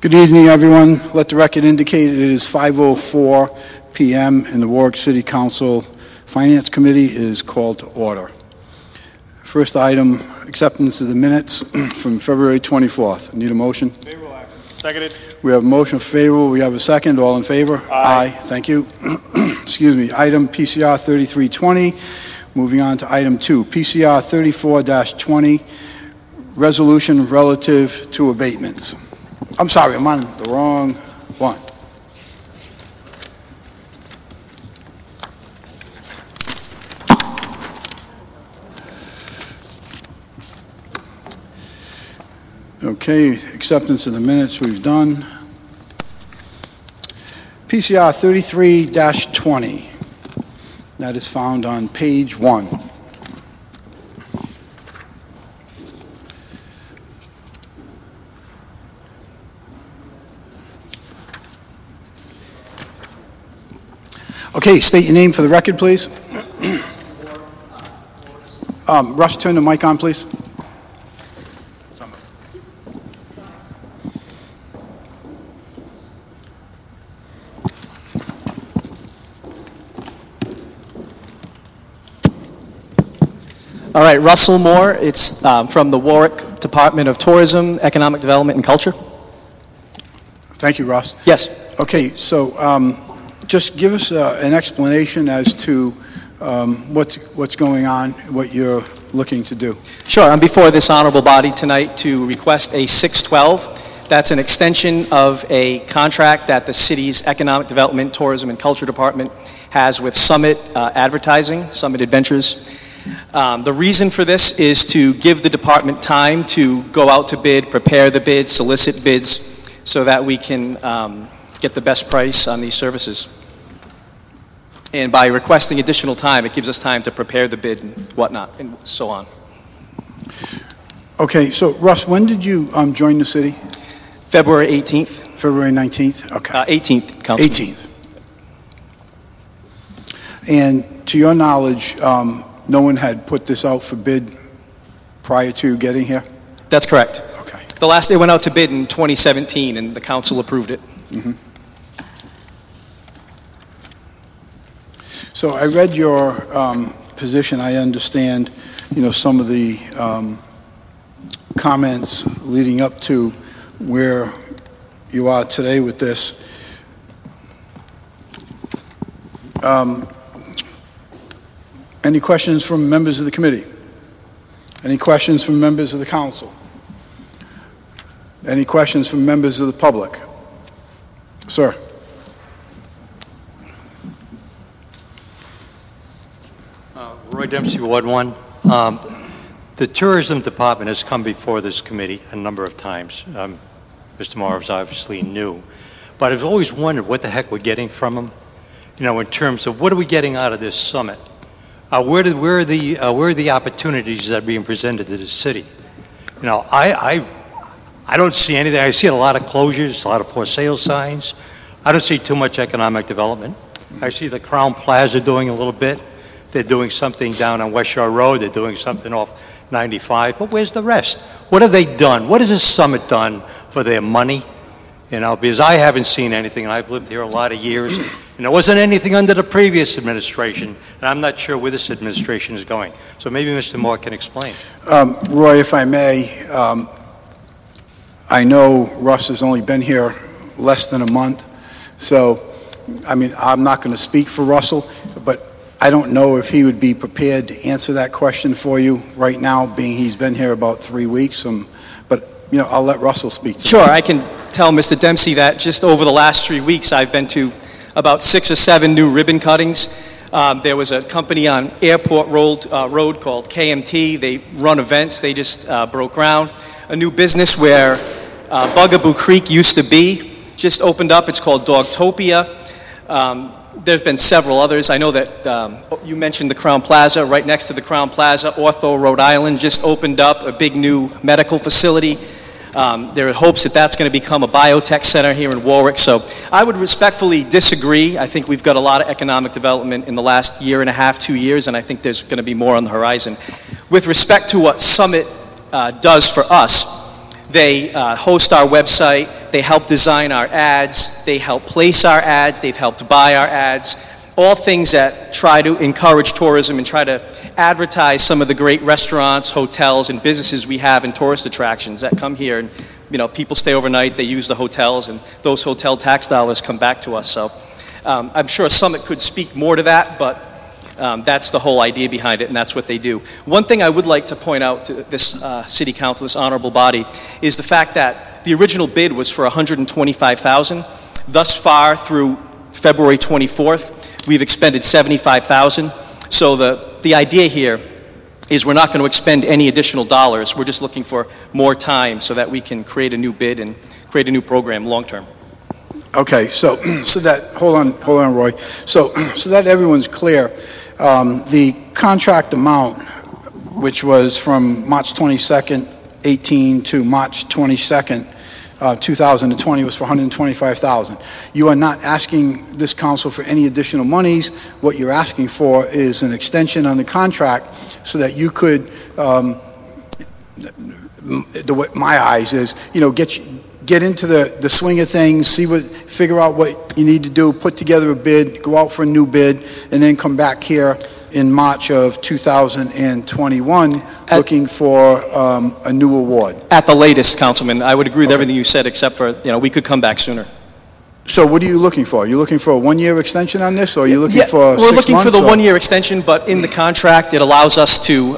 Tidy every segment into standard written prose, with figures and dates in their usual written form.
Good evening, everyone. Let the record indicate it is 5:04 p.m. and the Warwick City Council Finance Committee is called to order. First item, acceptance of the minutes from February 24th. Need a motion? Favorable action. Seconded. We have a motion favorable. We have a second. All in favor? Aye. Thank you. Excuse me. Item PCR 3320. Moving on to item 2. PCR 34-20. Resolution relative to abatements. I'm sorry, I'm on the wrong one. Okay, acceptance of the minutes we've done. PCR 33-20. That is found on page 1. Okay, state your name for the record, please. Russ, turn the mic on, please. All right, Russell Moore. It's from the Warwick Department of Tourism, Economic Development, and Culture. Thank you, Russ. Yes. Okay, so just give us an explanation as to what's going on, what you're looking to do. Sure. I'm before this honorable body tonight to request a 612. That's an extension of a contract that the city's Economic Development, Tourism, and Culture Department has with Summit Advertising, Summit Adventures. The reason for this is to give the department time to go out to bid, prepare the bids, solicit bids, so that we can get the best price on these services. And by requesting additional time, it gives us time to prepare the bid and whatnot, and so on. Okay, so Russ, when did you join the city? February 18th. February 19th? Okay. 18th, Councilman. 18th. And to your knowledge, no one had put this out for bid prior to getting here? That's correct. Okay. The last day went out to bid in 2017, and the council approved it. Mm-hmm. So I read your position. I understand, some of the comments leading up to where you are today with this. Any questions from members of the committee? Any questions from members of the council? Any questions from members of the public? Sir. Roy Dempsey, Ward 1. The tourism department has come before this committee a number of times. Mr. Morrow is obviously new, but I've always wondered what the heck we're getting from them. In terms of what are we getting out of this summit? Where are the opportunities that are being presented to the city? I don't see anything. I see a lot of closures, a lot of for sale signs. I don't see too much economic development. I see the Crown Plaza doing a little bit. They're doing something down on West Shore Road. They're doing something off 95. But where's the rest? What have they done? What has this summit done for their money? Because I haven't seen anything, and I've lived here a lot of years, and there wasn't anything under the previous administration, and I'm not sure where this administration is going. So maybe Mr. Moore can explain. Roy, if I may, I know Russ has only been here less than a month, so, I'm not going to speak for Russell, but I don't know if he would be prepared to answer that question for you right now, being he's been here about 3 weeks. But I'll let Russell speak to Sure, that. I can tell Mr. Dempsey that just over the last 3 weeks, I've been to about 6 or 7 new ribbon cuttings. There was a company on Airport Road called KMT. They run events. They just broke ground. A new business where Bugaboo Creek used to be just opened up. It's called Dogtopia. There's been several others. I know that you mentioned the Crown Plaza. Right next to the Crown Plaza, Ortho, Rhode Island, just opened up a big new medical facility. There are hopes that that's going to become a biotech center here in Warwick. So I would respectfully disagree. I think we've got a lot of economic development in the last year and a half, 2 years, and I think there's going to be more on the horizon. With respect to what Summit does for us, they host our website. They help design our ads. They help place our ads. They've helped buy our ads. All things that try to encourage tourism and try to advertise some of the great restaurants, hotels, and businesses we have and tourist attractions that come here. And, you know, people stay overnight, they use the hotels, and those hotel tax dollars come back to us. So I'm sure Summit could speak more to that, but that's the whole idea behind it, and that's what they do. One thing I would like to point out to this City Council, this honorable body, is the fact that the original bid was for $125,000. Thus far, through February 24th, we've expended $75,000. So the idea here is we're not going to expend any additional dollars. We're just looking for more time so that we can create a new bid and create a new program long term. Okay, so that, hold on, Roy. So that everyone's clear, the contract amount, which was from March 22nd, 18 to March 22nd, 2020 was for $125,000. You are not asking this council for any additional monies. What you're asking for is an extension on the contract so that you could, my eyes is, you know, get into the swing of things, figure out what you need to do, put together a bid, go out for a new bid, and then come back here in March of 2021 looking for a new award. At the latest, Councilman, I would agree with everything you said, except for, you know, we could come back sooner. So what are you looking for? Are you looking for a one-year extension on this, or are you looking for 6 months? We're looking for the one-year extension, but in the contract, it allows us to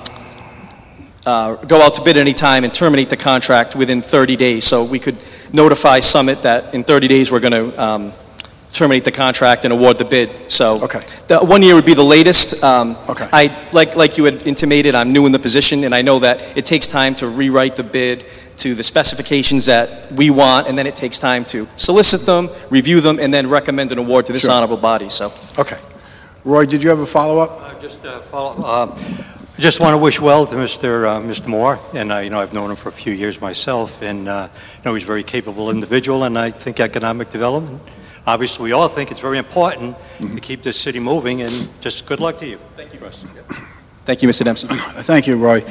go out to bid any time and terminate the contract within 30 days. So we could notify Summit that in 30 days we're going to terminate the contract and award the bid. So okay. The 1 year would be the latest. Okay. I like you had intimated, I'm new in the position, and I know that it takes time to rewrite the bid to the specifications that we want, and then it takes time to solicit them, review them, and then recommend an award to this honorable body. So. Okay. Roy, did you have a follow-up? I just want to wish well to Mr. Moore, and you know, I've known him for a few years myself, and I know he's a very capable individual, and I think economic development, obviously we all think it's very important to keep this city moving, and just good luck to you. Thank you, Russ. Thank you, Mr. Dempsey. Thank you, Roy.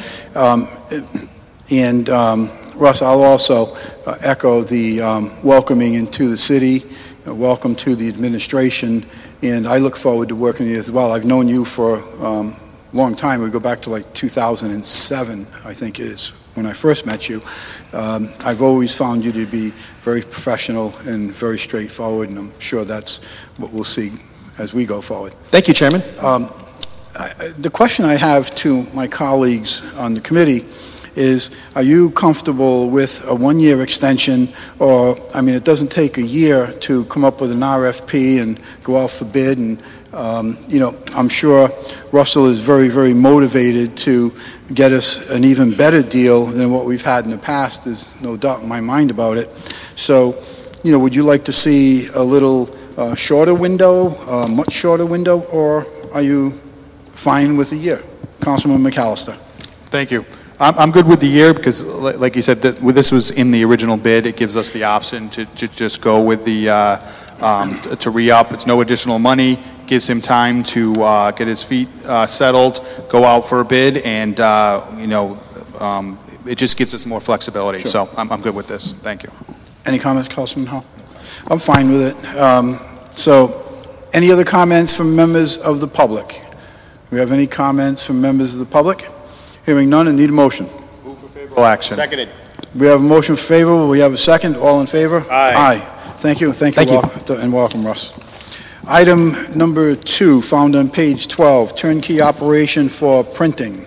Russ, I'll also echo the welcoming into the city, welcome to the administration, and I look forward to working with you as well. I've known you for long time. We go back to like 2007, I think is when I first met you. I've always found you to be very professional and very straightforward, and I'm sure that's what we'll see as we go forward. Thank you, Chairman. The question I have to my colleagues on the committee is, are you comfortable with a one-year extension? Or, I mean, it doesn't take a year to come up with an RFP and go out for bid, and you know, I'm sure Russell is very, very motivated to get us an even better deal than what we've had in the past. There's no doubt in my mind about it. So, you know, would you like to see a little shorter window, much shorter window, or are you fine with a year? Councilman McAllister. Thank you. I'm good with the year because, like you said, this was in the original bid. It gives us the option to just go with the to re-up. It's no additional money. Gives him time to get his feet settled, go out for a bid, and you know, it just gives us more flexibility. Sure. So I'm good with this. Thank you. Any comments, Councilman Hall? I'm fine with it. So, any other comments from members of the public? We have any comments from members of the public? Hearing none, I need a motion. Move for favorable action. Seconded. We have a motion favorable. We have a second. All in favor? Aye. Aye. Thank you. Thank you. And welcome, Russ. Item number 2, found on page 12, turnkey operation for printing.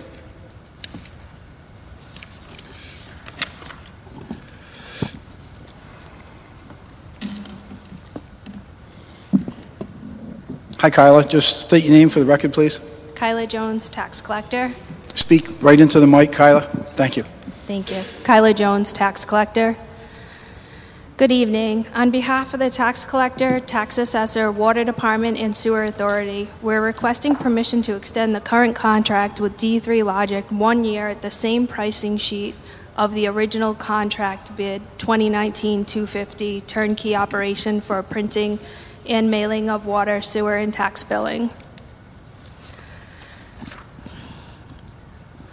Hi, Kyla. Just state your name for the record, please. Kyla Jones, tax collector. Speak right into the mic, Kyla. Thank you. Thank you. Kyla Jones, tax collector. Good evening. On behalf of the tax collector, tax assessor, water department, and sewer authority, we're requesting permission to extend the current contract with D3 Logic 1 year at the same pricing sheet of the original contract bid 2019-250 turnkey operation for printing and mailing of water, sewer, and tax billing.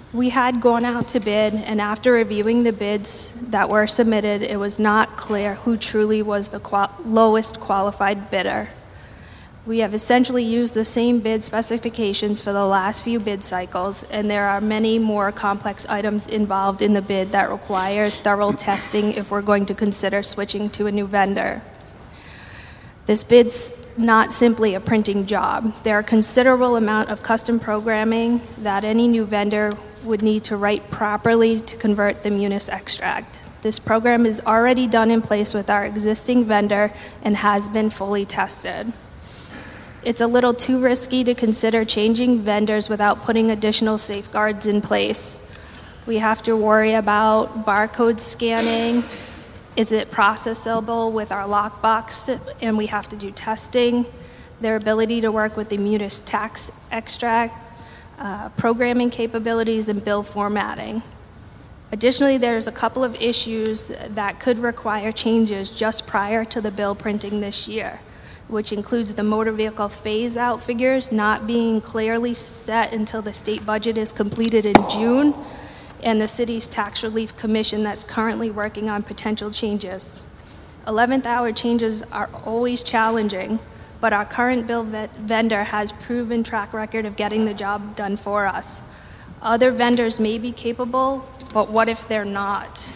We had gone out to bid, and after reviewing the bids that were submitted, it was not clear who truly was the lowest qualified bidder. We have essentially used the same bid specifications for the last few bid cycles, and there are many more complex items involved in the bid that requires thorough testing if we're going to consider switching to a new vendor. This bid's not simply a printing job. There are a considerable amount of custom programming that any new vendor would need to write properly to convert the Munis extract. This program is already done in place with our existing vendor and has been fully tested. It's a little too risky to consider changing vendors without putting additional safeguards in place. We have to worry about barcode scanning. Is it processable with our lockbox? And we have to do testing. Their ability to work with the Munis tax extract, programming capabilities, and bill formatting. Additionally, there's a couple of issues that could require changes just prior to the bill printing this year, which includes the motor vehicle phase-out figures not being clearly set until the state budget is completed in June, and the city's tax relief commission that's currently working on potential changes. 11th hour changes are always challenging, but our current bill vendor has proven track record of getting the job done for us. Other vendors may be capable, but what if they're not?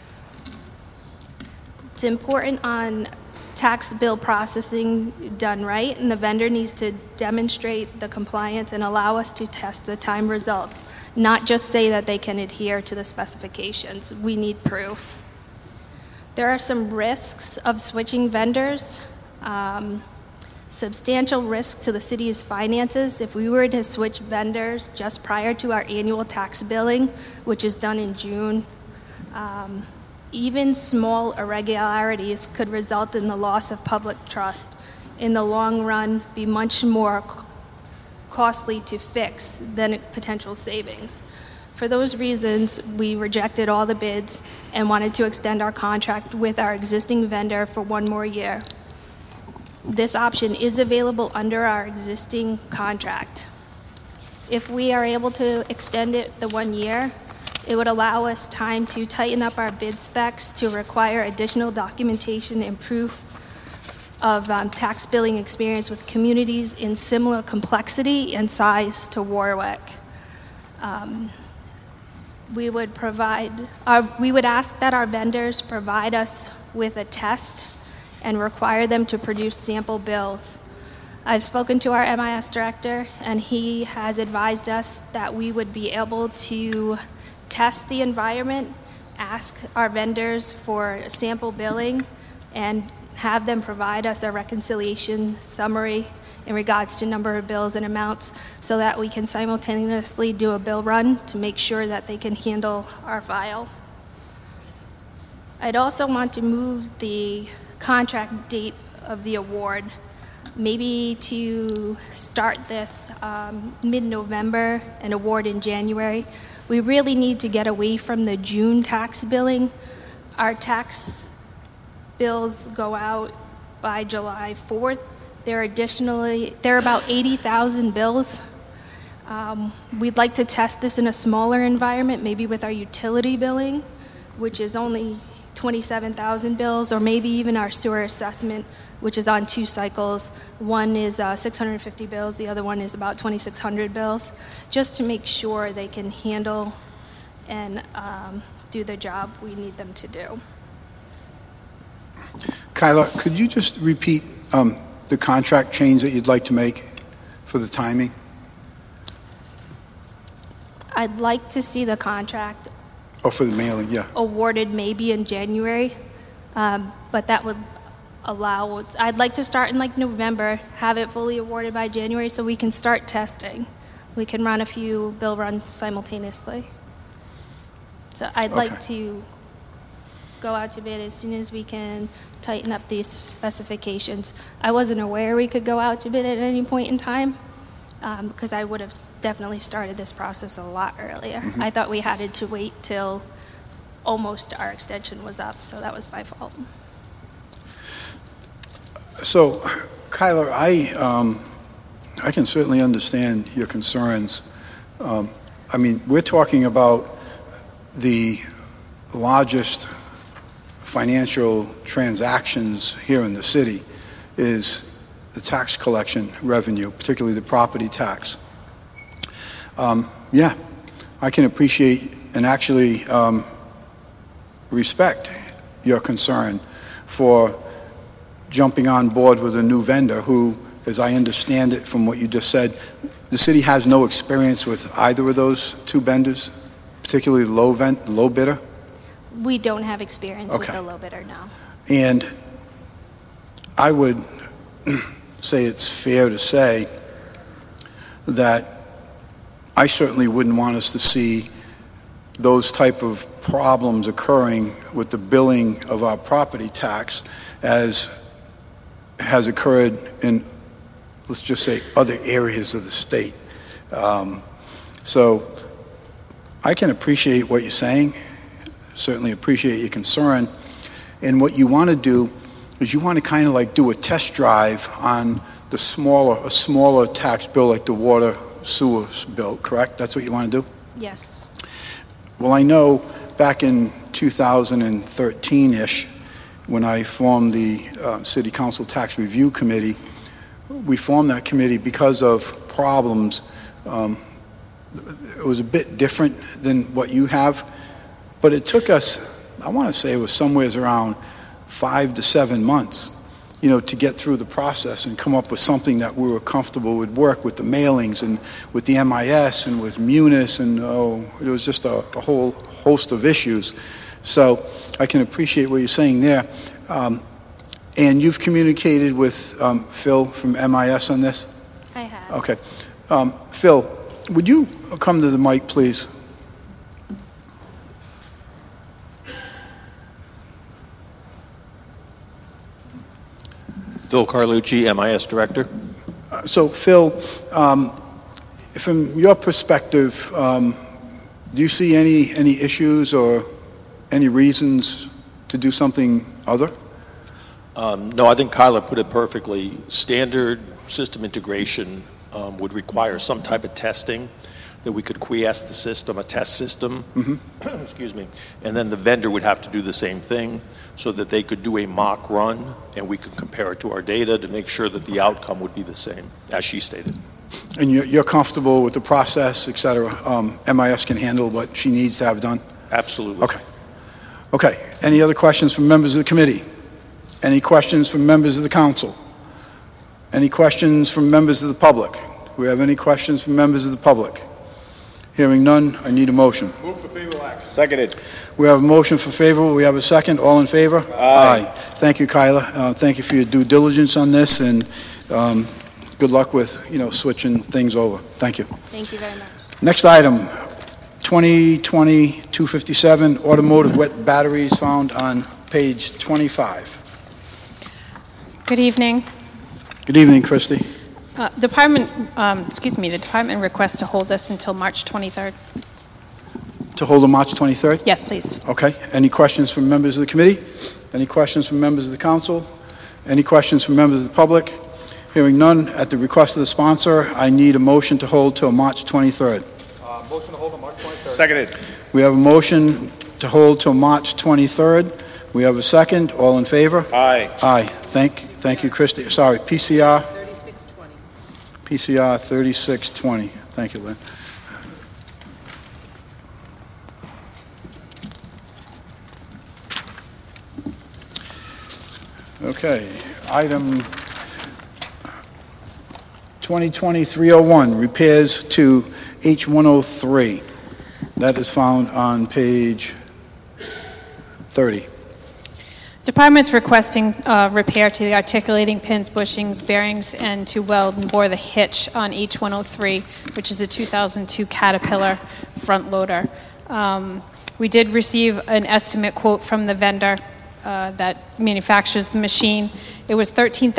It's important on tax bill processing done right, and the vendor needs to demonstrate the compliance and allow us to test the time results, not just say that they can adhere to the specifications. We need proof. There are some risks of switching vendors. Substantial risk to the city's finances if we were to switch vendors just prior to our annual tax billing, which is done in June. Even small irregularities could result in the loss of public trust. In the long run, be much more costly to fix than potential savings. For those reasons, we rejected all the bids and wanted to extend our contract with our existing vendor for one more year. This option is available under our existing contract. If we are able to extend it the 1 year, it would allow us time to tighten up our bid specs to require additional documentation and proof of tax billing experience with communities in similar complexity and size to Warwick. We would ask that our vendors provide us with a test and require them to produce sample bills. I've spoken to our MIS director, and he has advised us that we would be able to test the environment, ask our vendors for sample billing, and have them provide us a reconciliation summary in regards to number of bills and amounts so that we can simultaneously do a bill run to make sure that they can handle our file. I'd also want to move the contract date of the award, maybe to start this mid-November and award in January. We really need to get away from the June tax billing. Our tax bills go out by July 4th. There are about 80,000 bills. We'd like to test this in a smaller environment, maybe with our utility billing, which is only 27,000 bills, or maybe even our sewer assessment, which is on 2 cycles. One is 650 bills, the other one is about 2,600 bills, just to make sure they can handle and do the job we need them to do. Kyla, could you just repeat the contract change that you'd like to make for the timing? I'd like to see the contract Oh, for the mailing, yeah. awarded maybe in January, but that would allow, I'd like to start in like November, have it fully awarded by January so we can start testing. We can run a few bill runs simultaneously. So I'd like to go out to bid as soon as we can tighten up these specifications. I wasn't aware we could go out to bid at any point in time because I would have definitely started this process a lot earlier. I thought we had to wait till almost our extension was up, so that was my fault. So, Kyla, I can certainly understand your concerns. I mean, we're talking about the largest financial transactions here in the city is the tax collection revenue, particularly the property tax. Yeah, I can appreciate and actually respect your concern for jumping on board with a new vendor who, as I understand it from what you just said, the city has no experience with either of those two vendors, particularly low bidder. We don't have experience with Okay. the low bidder now. And I would say it's fair to say that I certainly wouldn't want us to see those type of problems occurring with the billing of our property tax as has occurred in, let's just say, other areas of the state. So I can appreciate what you're saying, certainly appreciate your concern. And what you want to do is you want to kind of like do a test drive on a smaller tax bill like the water sewer bill, correct? That's what you want to do? Yes. Well, I know back in 2013-ish, when I formed the City Council Tax Review Committee, we formed that committee because of problems. It was a bit different than what you have, but it took us, I want to say it was somewhere around 5 to 7 months, to get through the process and come up with something that we were comfortable would work with the mailings and with the MIS and with Munis, and it was just a whole host of issues. So I can appreciate what you're saying there. And you've communicated with Phil from MIS on this? I have. Okay. Phil, would you come to the mic, please? Phil Carlucci, MIS Director. So, Phil, from your perspective, do you see any issues or any reasons to do something other? No, I think Kyla put it perfectly. Standard system integration would require some type of testing that we could quiesce the system, a test system, excuse me, and then the vendor would have to do the same thing so that they could do a mock run and we could compare it to our data to make sure that the outcome would be the same, as she stated. And you're comfortable with the process, et cetera? MIS can handle what she needs to have done? Absolutely. Okay. Okay. Any other questions from members of the committee? Any questions from members of the council? Any questions from members of the public? Do we have any questions from members of the public? Hearing none, I need a motion. Move for favorable action. Seconded. We have a motion for favorable. We have a second. All in favor? Aye. Thank you, Kyla. Thank you for your due diligence on this, and good luck with, switching things over. Thank you. Thank you very much. Next item, 2020-257, automotive wet batteries found on page 25. Good evening. Good evening, Christy. The department requests to hold this until March 23rd. To hold on March 23rd? Yes, please. Okay. Any questions from members of the committee? Any questions from members of the council? Any questions from members of the public? Hearing none, at the request of the sponsor, I need a motion to hold till March 23rd. Motion to hold on March 23rd. Seconded. We have a motion to hold till March 23rd. We have a second. All in favor? Aye. Aye. Thank you, Christy. Sorry, PCR? 3620. PCR 3620. Thank you, Lynn. Okay, item 2020-301, repairs to H103. That is found on page 30. Department's requesting repair to the articulating pins, bushings, bearings, and to weld and bore the hitch on H103, which is a 2002 Caterpillar front loader. We did receive an estimate quote from the vendor that manufactures the machine. It was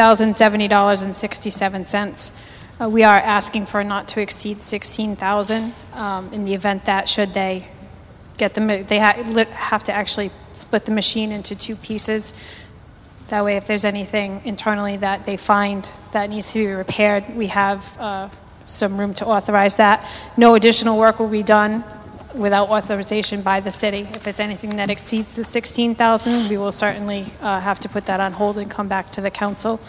$13,070.67. We are asking for not to exceed $16,000 in the event that should they get they have to actually split the machine into two pieces. That way, if there's anything internally that they find that needs to be repaired, we have some room to authorize that. No additional work will be done without authorization by the city. If it's anything that exceeds the $16,000, we will certainly have to put that on hold and come back to the council.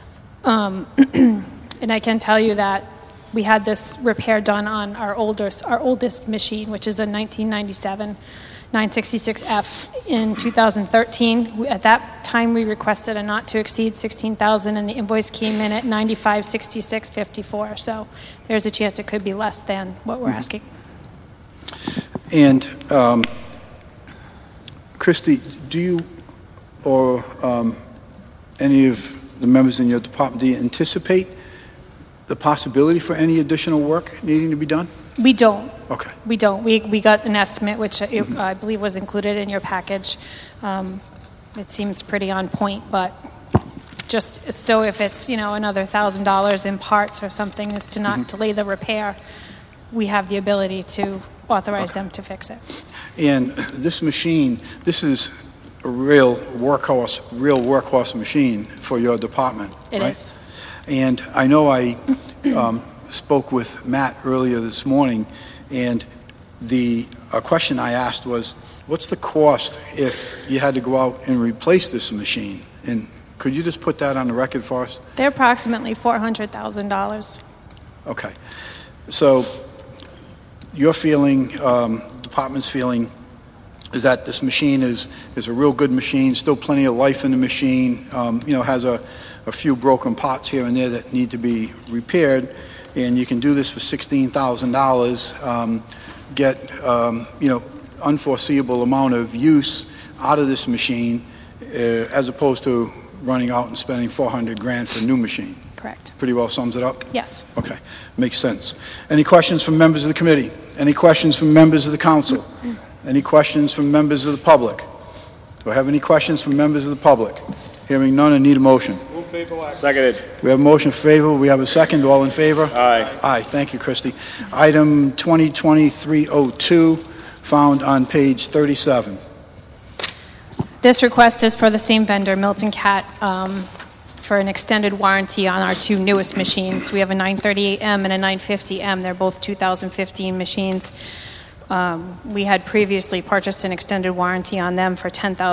And I can tell you that we had this repair done on our oldest machine, which is a 1997 966F in 2013. At that time, we requested a not to exceed $16,000, and the invoice came in at $95,6654. So there's a chance it could be less than what we're asking. And Christy, do you or any of the members in your department, do you anticipate the possibility for any additional work needing to be done? We don't. Okay. We don't. We got an estimate, which I believe was included in your package. It seems pretty on point, but just so if it's, another $1,000 in parts or something is to not delay the repair, we have the ability to authorize them to fix it. And this machine, this is a real workhorse machine for your department, It right? is. And I know I spoke with Matt earlier this morning, and the question I asked was, what's the cost if you had to go out and replace this machine? And could you just put that on the record for us? They're approximately $400,000. Okay. So your feeling, department's feeling, is that this machine is a real good machine, still plenty of life in the machine, has a few broken parts here and there that need to be repaired, and you can do this for $16,000, get, unforeseeable amount of use out of this machine, as opposed to running out and spending $400,000 for a new machine. Correct. Pretty well sums it up? Yes. Okay, makes sense. Any questions from members of the committee? Any questions from members of the council? Any questions from members of the public? Do I have any questions from members of the public? Hearing none, I need a motion. Move favorable action. Seconded. We have a motion favorable. We have a second. All in favor? Aye. Aye. Thank you, Christie. Item 2023-02, found on page 37. This request is for the same vendor, Milton Cat, for an extended warranty on our two newest machines. We have a 938M and a 950M. They're both 2015 machines. We had previously purchased an extended warranty on them for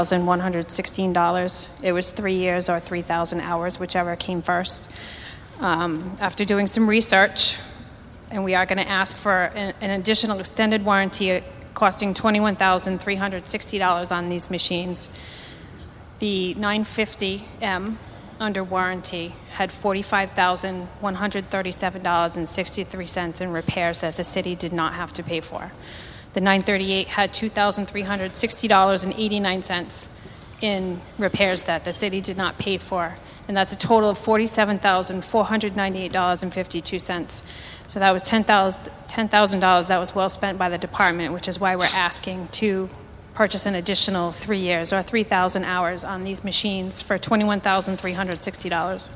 $10,116. It was 3 years or 3,000 hours, whichever came first. After doing some research, and we are going to ask for an additional extended warranty costing $21,360 on these machines. The 950M under warranty had $45,137.63 in repairs that the city did not have to pay for. The 938 had $2,360.89 in repairs that the city did not pay for, and that's a total of $47,498.52. So that was $10,000 that was well spent by the department, which is why we're asking to purchase an additional 3 years or 3,000 hours on these machines for $21,360.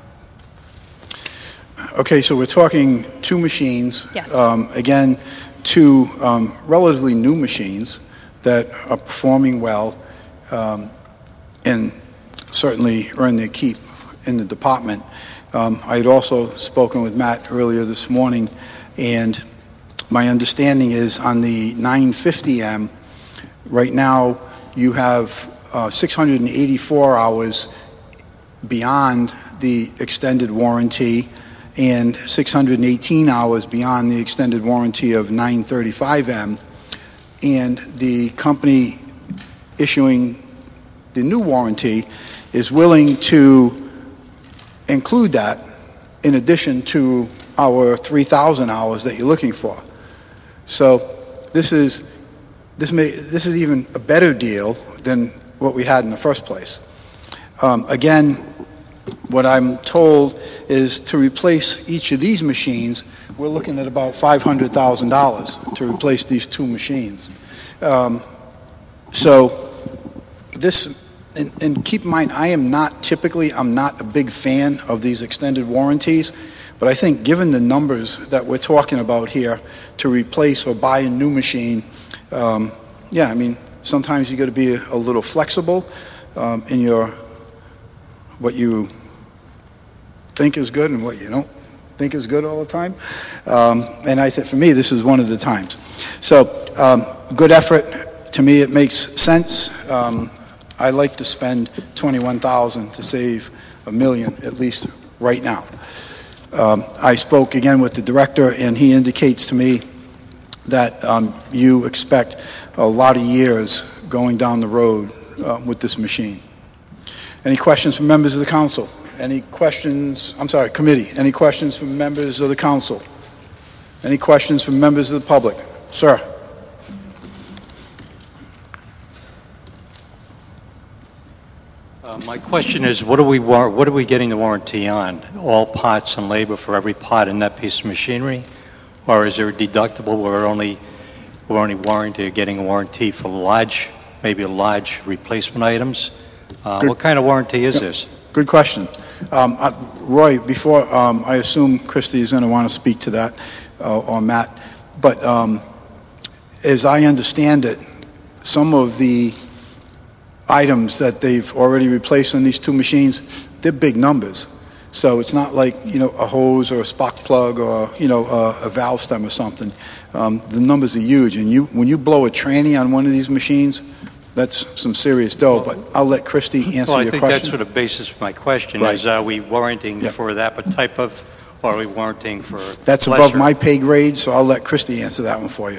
Okay, so we're talking two machines. Yes. Again, two relatively new machines that are performing well and certainly earn their keep in the department. I had also spoken with Matt earlier this morning, and my understanding is on the 950M, right now you have 684 hours beyond the extended warranty and 618 hours beyond the extended warranty of 935M, and the company issuing the new warranty is willing to include that in addition to our 3,000 hours that you're looking for. So this is even a better deal than what we had in the first place. Again, what I'm told is to replace each of these machines, we're looking at about $500,000 to replace these two machines. So this, and keep in mind, I'm not a big fan of these extended warranties, but I think given the numbers that we're talking about here to replace or buy a new machine, sometimes you got to be a little flexible in what you think is good and what you don't think is good all the time. And I think, for me, this is one of the times. So, good effort. To me, it makes sense. I like to spend $21,000 to save $1 million, at least right now. I spoke again with the director, and he indicates to me that you expect a lot of years going down the road with this machine. Any questions from members of the council? Any questions, committee? Any questions from members of the council? Any questions from members of the public? Sir. My question is, what are we getting the warranty on? All parts and labor for every part in that piece of machinery? Or is there a deductible where we're only getting a warranty for maybe large replacement items? What kind of warranty is this? Good question. Roy, before, I assume Christie is going to want to speak to that, or Matt, but as I understand it, some of the items that they've already replaced on these two machines, they're big numbers. So it's not like, a hose or a spark plug or, a valve stem or something. The numbers are huge. And when you blow a tranny on one of these machines, that's some serious dough. But I'll let Christie answer your question. Well, I think that's sort of the basis of my question, Right. is are we warranting for that type of, or are we warranting for That's lesser? above my pay grade, so I'll let Christie answer that one for you.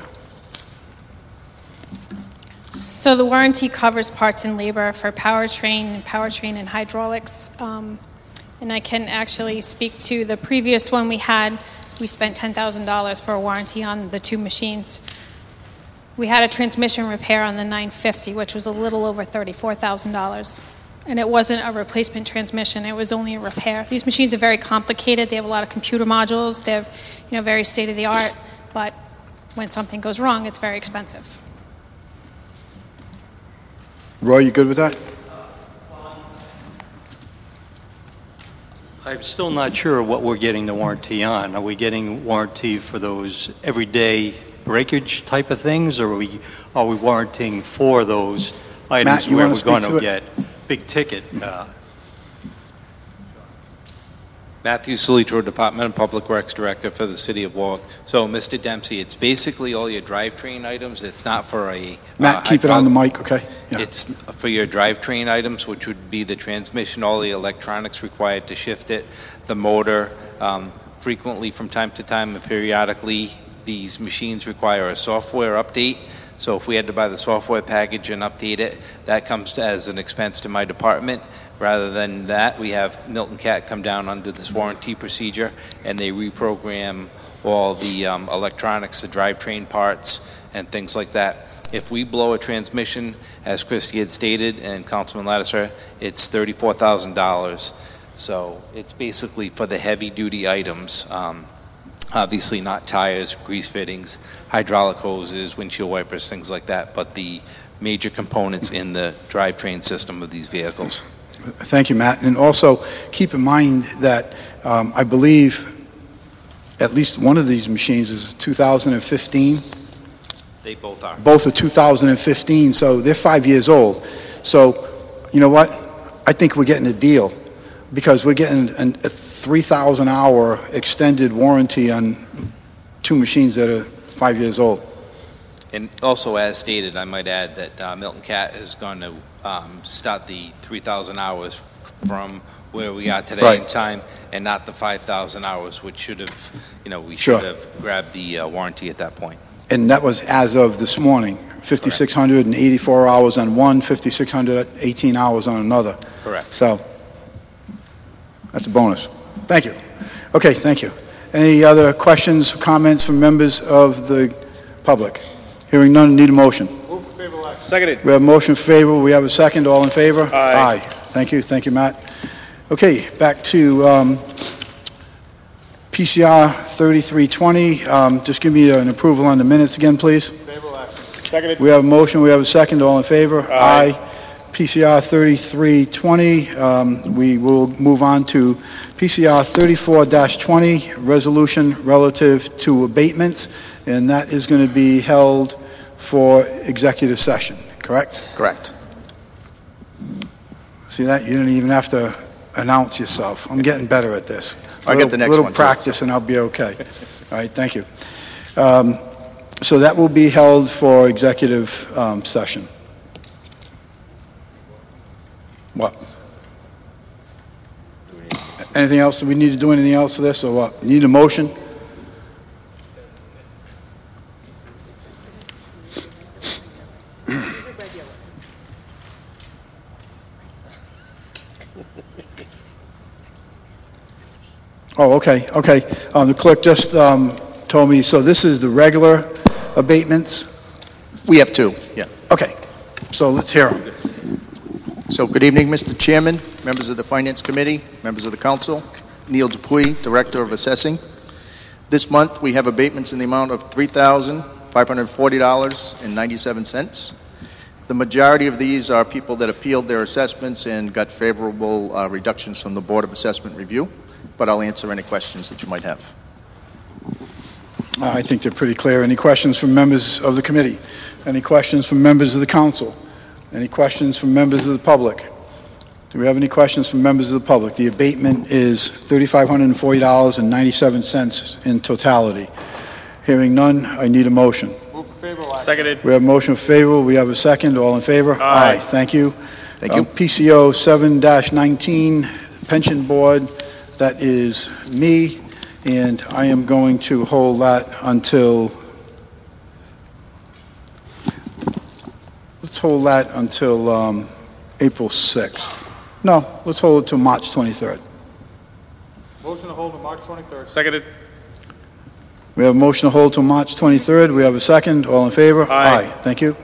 So the warranty covers parts and labor for powertrain and hydraulics. And I can actually speak to the previous one we had. We spent $10,000 for a warranty on the two machines. We had a transmission repair on the 950, which was a little over $34,000. And it wasn't a replacement transmission, it was only a repair. These machines are very complicated. They have a lot of computer modules. They're, very state-of-the-art. But when something goes wrong, it's very expensive. Roy, you good with that? I'm still not sure what we're getting the warranty on. Are we getting warranty for those everyday breakage type of things, or are we warranting for those items Matt, you where wanna we're speak going to to it? get big ticket? Matthew Silitro, Department of Public Works Director for the City of Warwick. So, Mr. Dempsey, it's basically all your drivetrain items. It's not for a... Matt, keep it on the mic, okay? Yeah. It's for your drivetrain items, which would be the transmission, all the electronics required to shift it, the motor. Frequently, from time to time, and periodically, these machines require a software update. So if we had to buy the software package and update it, that comes as an expense to my department. Rather than that, we have Milton Cat come down under this warranty procedure, and they reprogram all the electronics, the drivetrain parts, and things like that. If we blow a transmission, as Christie had stated, and Councilman Lattiser, it's $34,000. So it's basically for the heavy-duty items. Obviously not tires, grease fittings, hydraulic hoses, windshield wipers, things like that, but the major components in the drivetrain system of these vehicles. Thank you, Matt. And also, keep in mind that I believe at least one of these machines is 2015. They both are. Both are 2015, so they're 5 years old. So, you know what? I think we're getting a deal because we're getting a 3,000-hour extended warranty on two machines that are 5 years old. And also, as stated, I might add that Milton Cat is going to start the 3,000 hours from where we are today in time, and not the 5,000 hours, which should have, we should have grabbed the warranty at that point. And that was as of this morning, 5,684 hours on one, 5,618 hours on another. Correct. So that's a bonus. Thank you. Okay, thank you. Any other questions, comments from members of the public? Hearing none, need a motion. Move for favorable action. Seconded. We have a motion favorable. We have a second. All in favor? Aye. Thank you. Thank you, Matt. Okay, back to PCR 3320. Just give me an approval on the minutes again, please. Favorable action. Seconded. We have a motion. We have a second. All in favor? Aye. PCR 3320. We will move on to PCR 34-20, resolution relative to abatements, and that is going to be held for executive session, correct? Correct. See that? You didn't even have to announce yourself. I'm getting better at this. I'll get the next Little one. practice and I'll be okay. All right, thank you. So that will be held for executive session. What? Anything else? Do we need to do anything else for this or what? Need a motion? Oh, okay. The clerk just told me, so this is the regular abatements? We have two, yeah. Okay, so let's hear them. So good evening, Mr. Chairman, members of the Finance Committee, members of the Council. Neil Dupuy, Director of Assessing. This month, we have abatements in the amount of $3,540.97. The majority of these are people that appealed their assessments and got favorable reductions from the Board of Assessment Review, but I'll answer any questions that you might have. I think they're pretty clear. Any questions from members of the committee? Any questions from members of the council? Any questions from members of the public? Do we have any questions from members of the public? The abatement is $3,540.97 in totality. Hearing none, I need a motion. Move for favorable. Seconded. We have a motion for favorable. We have a second. All in favor? Aye. Thank you. Thank you. PCO 7-19, Pension Board, that is me, and I am going to hold that until, let's hold that until April 6th. No, let's hold it till March 23rd. Motion to hold on March 23rd. Seconded. We have a motion to hold till March 23rd. We have a second. All in favor? Aye. Thank you.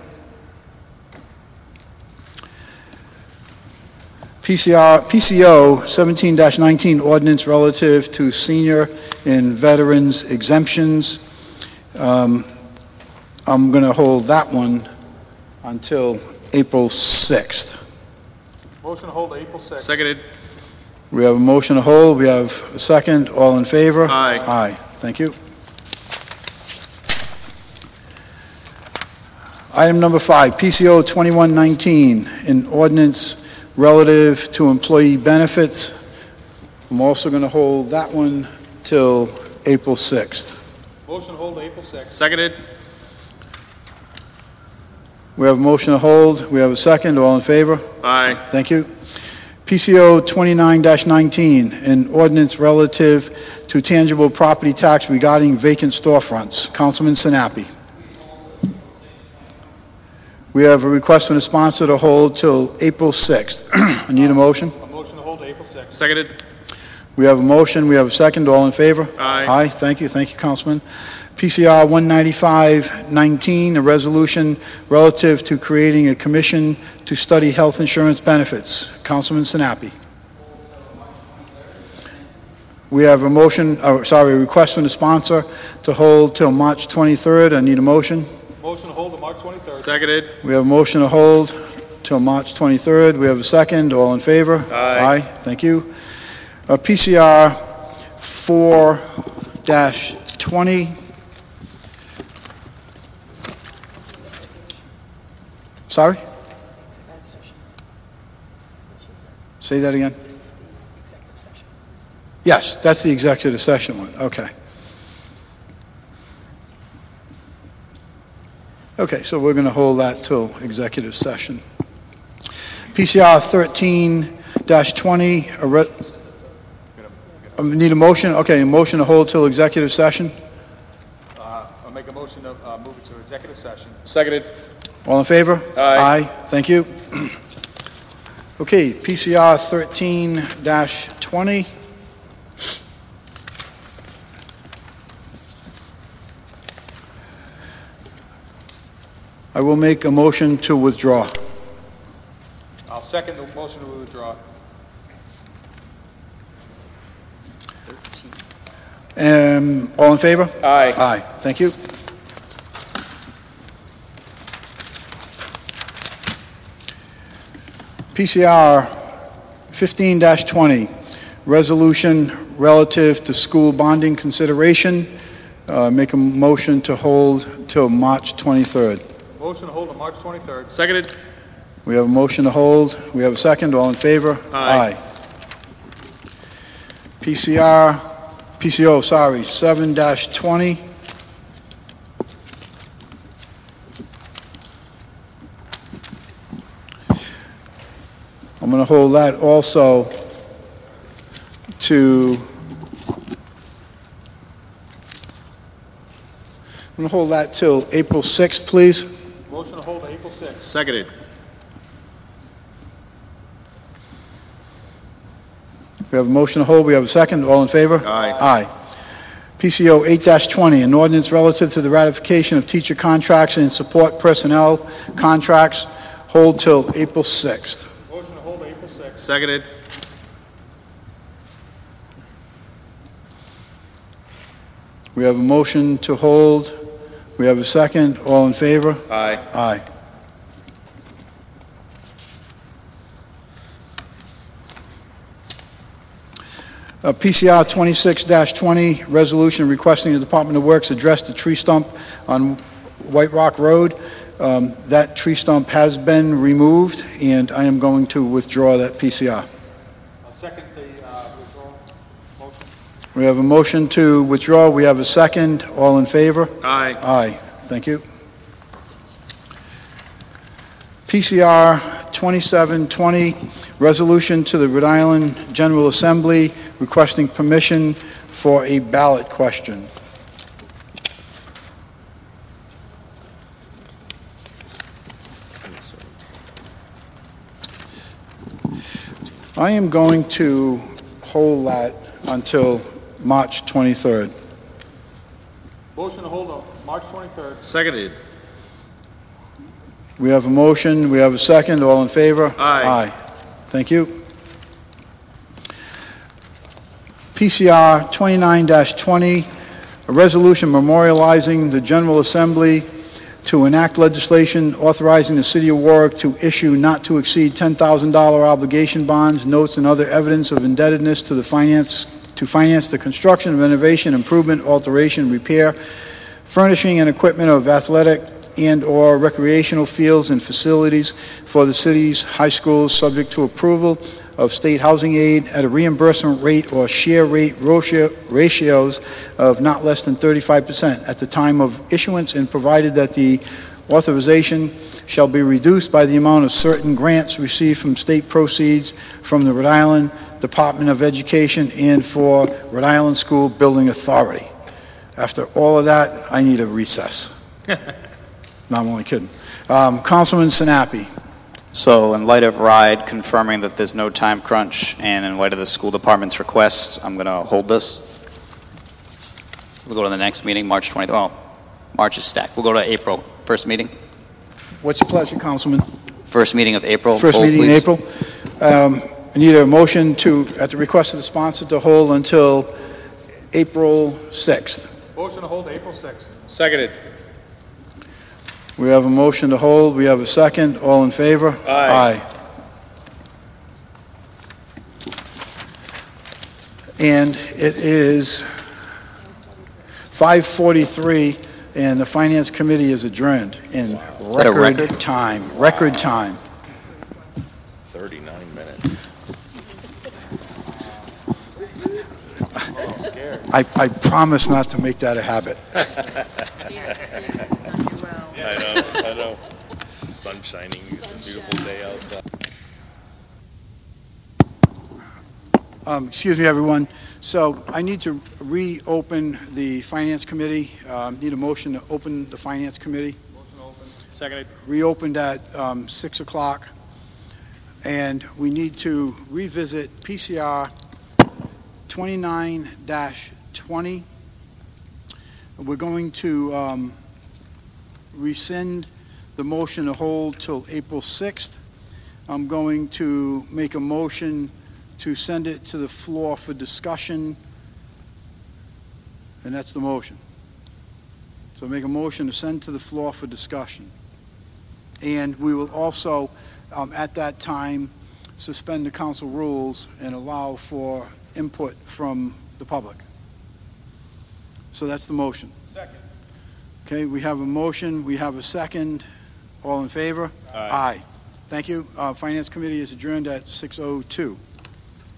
PCO 17-19 ordinance relative to senior and veterans exemptions. I'm going to hold that one until April 6th. Motion to hold April 6th. Seconded. We have a motion to hold. We have a second. All in favor? Aye. Aye. Thank you. Item number 5, PCO 2119, an ordinance relative to employee benefits. I'm also going to hold that one till April 6th. Motion to hold April 6th. Seconded. We have a motion to hold. We have a second. All in favor? Aye. Thank you. PCO 29-19, an ordinance relative to tangible property tax regarding vacant storefronts. Councilman Sinapi. We have a request from the sponsor to hold till April 6th. I need a motion. A motion to hold April 6th. Seconded. We have a motion. We have a second. All in favor? Aye. Aye. Thank you. Thank you, Councilman. PCR 195-19, a resolution relative to creating a commission to study health insurance benefits. Councilman Sinapi. We have a motion, a request from the sponsor to hold till March 23rd. I need a motion. Motion to hold to March 23rd. Seconded. We have a motion to hold till March 23rd. We have a second. All in favor? Aye. Thank you. PCR 4-20. Sorry? Say that again. Yes, that's the executive session one. Okay. Okay, so we're going to hold that till executive session. PCR 13-20. Need a motion? Okay, a motion to hold till executive session. I'll make a motion to move it to executive session. Seconded. All in favor? Aye. Thank you. Okay, PCR 13-20. I will make a motion to withdraw. I'll second the motion to withdraw. All in favor? Aye. Aye. Thank you. PCR 15-20, resolution relative to school bonding consideration. Make a motion to hold till March 23rd. Motion to hold on March 23rd. Seconded. We have a motion to hold. We have a second. All in favor? Aye. PCR PCO, sorry, 7-20. I'm going to hold that also to, I'm going to hold that till April 6th, please. Motion to hold to April 6th. Seconded. We have a motion to hold, we have a second, all in favor? Aye. Aye. PCO 8-20, an ordinance relative to the ratification of teacher contracts and support personnel contracts, hold till April 6th. Motion to hold to April 6th. Seconded. We have a motion to hold, we have a second, all in favor? Aye. Aye. PCR 26-20, resolution requesting the Department of Works address the tree stump on White Rock Road. That tree stump has been removed, and I am going to withdraw that PCR. I'll second the withdrawal motion. We have a motion to withdraw. We have a second. All in favor? Aye. Aye. Thank you. PCR 2720, resolution to the Rhode Island General Assembly requesting permission for a ballot question. I am going to hold that until March 23rd. Motion to hold on March 23rd. Seconded. We have a motion, we have a second, all in favor? Aye. Aye. Thank you. PCR 29-20, a resolution memorializing the General Assembly to enact legislation authorizing the City of Warwick to issue not to exceed $10,000 obligation bonds, notes, and other evidence of indebtedness to finance the construction, renovation, improvement, alteration, repair, furnishing, and equipment of athletic and/or recreational fields and facilities for the city's high schools, subject to approval of state housing aid at a reimbursement rate or share rate ratios of not less than 35% at the time of issuance, and provided that the authorization shall be reduced by the amount of certain grants received from state proceeds from the Rhode Island Department of Education and for Rhode Island School Building Authority. After all of that, I need a recess. No, I'm only kidding. Councilman Sinapi. So in light of RIDE confirming that there's no time crunch, and in light of the school department's request, I'm going to hold this. We'll go to the next meeting, March 20th. Oh, March is stacked. We'll go to April. First meeting? What's your pleasure, Councilman? First meeting of April. First Hold, meeting please. in April. I need a motion to, at the request of the sponsor, to hold until April 6th. Motion to hold to April 6th. Seconded. We have a motion to hold. We have a second. All in favor? Aye. And it is 5:43, and the Finance Committee is adjourned in that a record? time. Record time. 39 minutes. I promise not to make that a habit. I know. Sun shining, it's a beautiful day outside. Excuse me, everyone. So I need to reopen the Finance Committee. Need a motion to open the Finance Committee. Motion to open. Seconded. Reopened at 6 o'clock. And we need to revisit PCR 29-20. We're going to rescind the motion to hold till April 6th. I'm going to make a motion to send it to the floor for discussion, and that's the motion. So make a motion to send to the floor for discussion. And we will also, at that time, suspend the council rules and allow for input from the public. So that's the motion. Second. Okay, we have a motion, we have a second. All in favor? Aye. Thank you. Finance Committee is adjourned at 6:02.